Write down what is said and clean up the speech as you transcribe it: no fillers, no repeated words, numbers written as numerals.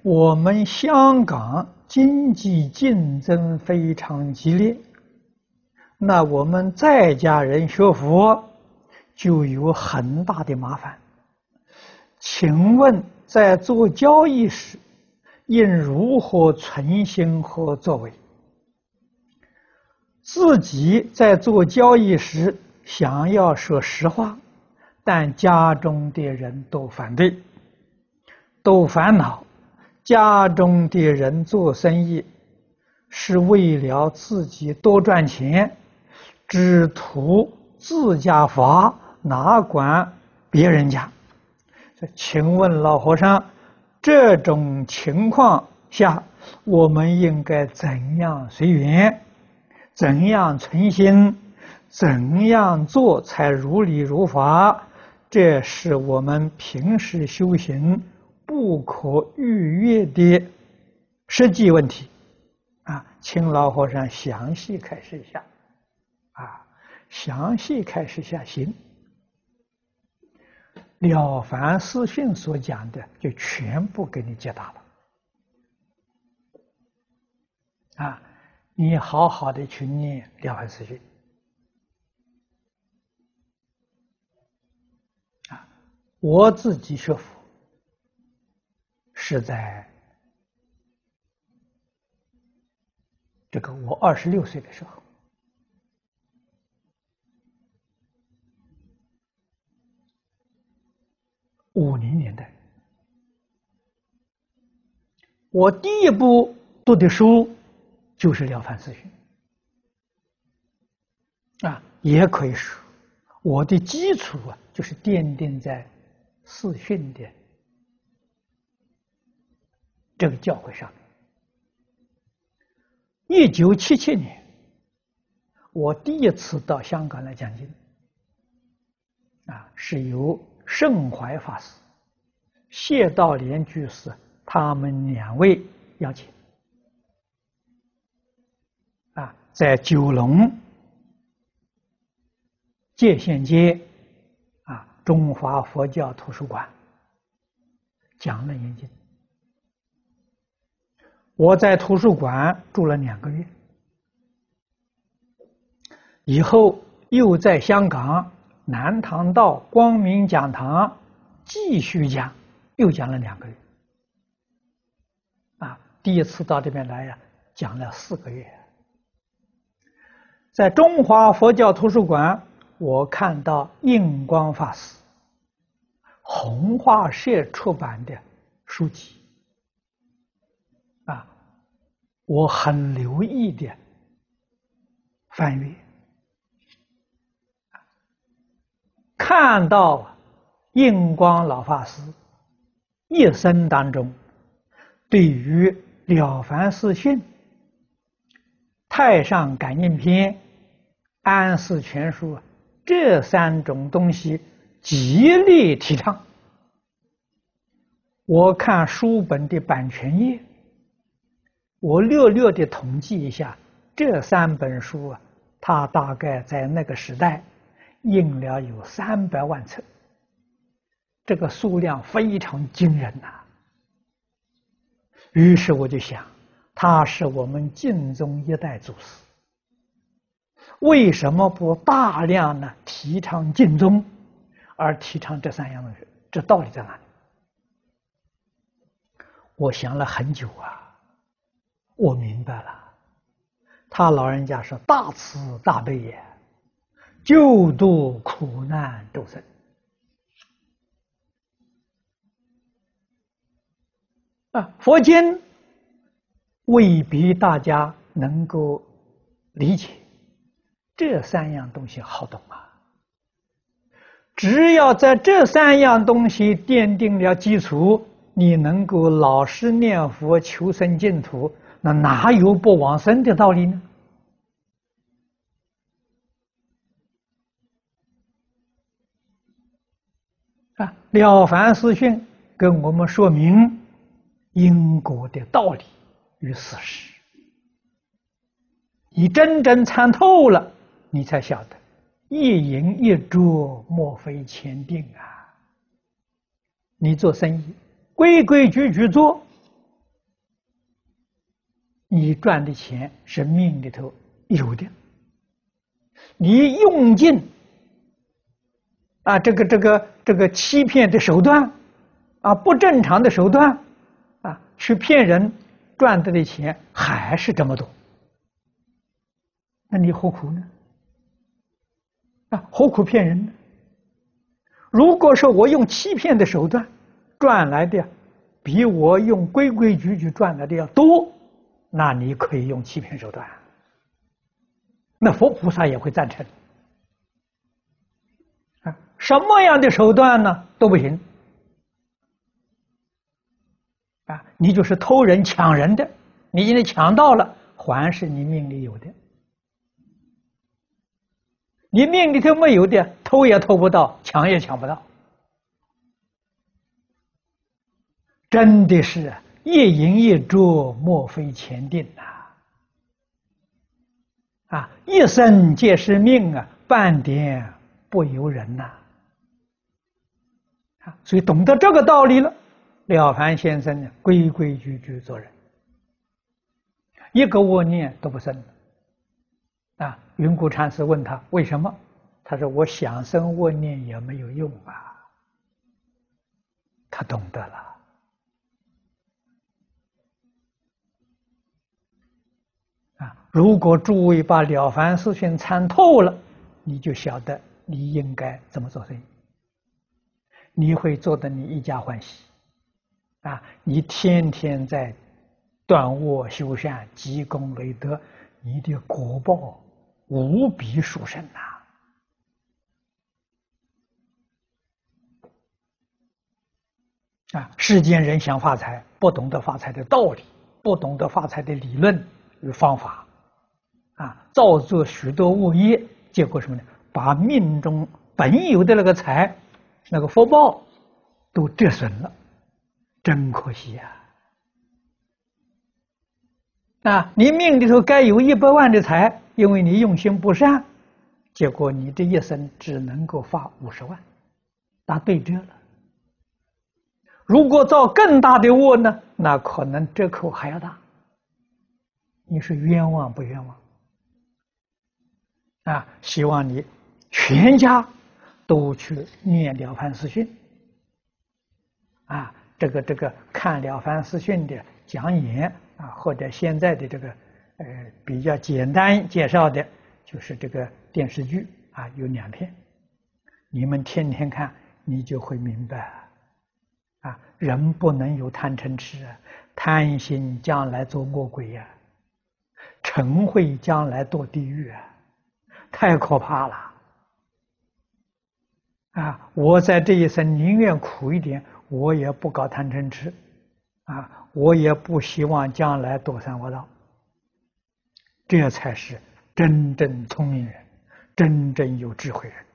我们香港经济竞争非常激烈，那我们在家人学佛就有很大的麻烦。请问，在做交易时，应如何存心和作为？自己在做交易时想要说实话，但家中的人都反对，都烦恼。家中的人做生意是为了自己多赚钱，只图自家发，哪管别人家。请问老和尚，这种情况下，我们应该怎样随缘？怎样存心？怎样做才如理如法？这是我们平时修行不可逾越的实际问题啊，请老和尚详细开示一下啊，详细开示一下行。了凡四训所讲的就全部给你解答了啊，你好好的去念了凡四训啊。我自己学佛是在我26岁的时候，50年代，我第一部读的书就是《了凡四训》啊，也可以说我的基础就是奠定在四训的这个教诲上面。1977年，我第一次到香港来讲经啊，是由盛怀法师、谢道莲居士他们2位邀请啊，在九龙界限街啊中华佛教图书馆讲楞严经。我在图书馆住了2个月，以后又在香港南塘道光明讲堂继续讲，又讲了2个月。啊，第一次到这边来讲了4个月。在中华佛教图书馆，我看到印光法师弘化社出版的书籍啊，我很留意的翻阅，看到印光老法师一生当中对于《了凡四训》《太上感应篇》《安世全书》这3种东西极力提倡。我看书本的版权页，我略略的统计一下，这3本书它大概在那个时代印了有300万册，这个数量非常惊人呐。于是我就想，他是我们净宗一代祖师，为什么不大量的提倡净宗，而提倡这3样东西？这道理在哪里？我想了很久啊，我明白了，他老人家是大慈大悲也，救度苦难众生啊。佛经未必大家能够理解，这3样东西好懂啊。只要在这3样东西奠定了基础，你能够老实念佛求生净土，那哪有不往生的道理呢？啊，《了凡四训》跟我们说明因果的道理与事实，你真正参透了，你才晓得一饮一啄莫非前定啊。你做生意规规矩矩做， 你赚的钱是命里头有的，你用尽这个欺骗的手段不正常的手段去骗人，赚得的钱还是这么多，那你何苦呢？何苦骗人呢？如果说我用欺骗的手段赚来的比我用规规矩矩赚来的要多，那你可以用欺骗手段，那佛菩萨也会赞成。什么样的手段呢都不行你就是偷人抢人的，你今天抢到了，还是你命里有的。你命里头没有的，偷也偷不到，抢也抢不到。真的是一饮一啄，莫非前定一生皆是命半点不由人所以懂得这个道理了，了凡先生呢，规规矩矩做人，一个恶念都不生云谷禅师问他为什么，他说我想生恶念也没有用他懂得了如果诸位把《了凡四训》参透了，你就晓得你应该怎么做生意，你会做得你一家欢喜你天天在断恶修善，积功累德，你的果报无比殊胜世间人想发财，不懂得发财的道理，不懂得发财的理论与方法造作许多恶业，结果什么呢？把命中本有的那个财，那个福报都折损了，真可惜你命里头该有100万的财，因为你用心不善，结果你这一生只能够发50万，打对折了。如果造更大的恶呢，那可能折扣还要大。你是冤枉不冤枉希望你全家都去念《了凡四训》这个看《了凡四训》的讲演或者现在的这个比较简单介绍的，就是这个电视剧有2篇，你们天天看，你就会明白人不能有贪嗔痴贪心将来做魔鬼嗔恚将来堕地狱太可怕了我在这一生宁愿苦一点，我也不搞贪嗔痴我也不希望将来堕三恶道。这才是真正聪明人，真正有智慧人。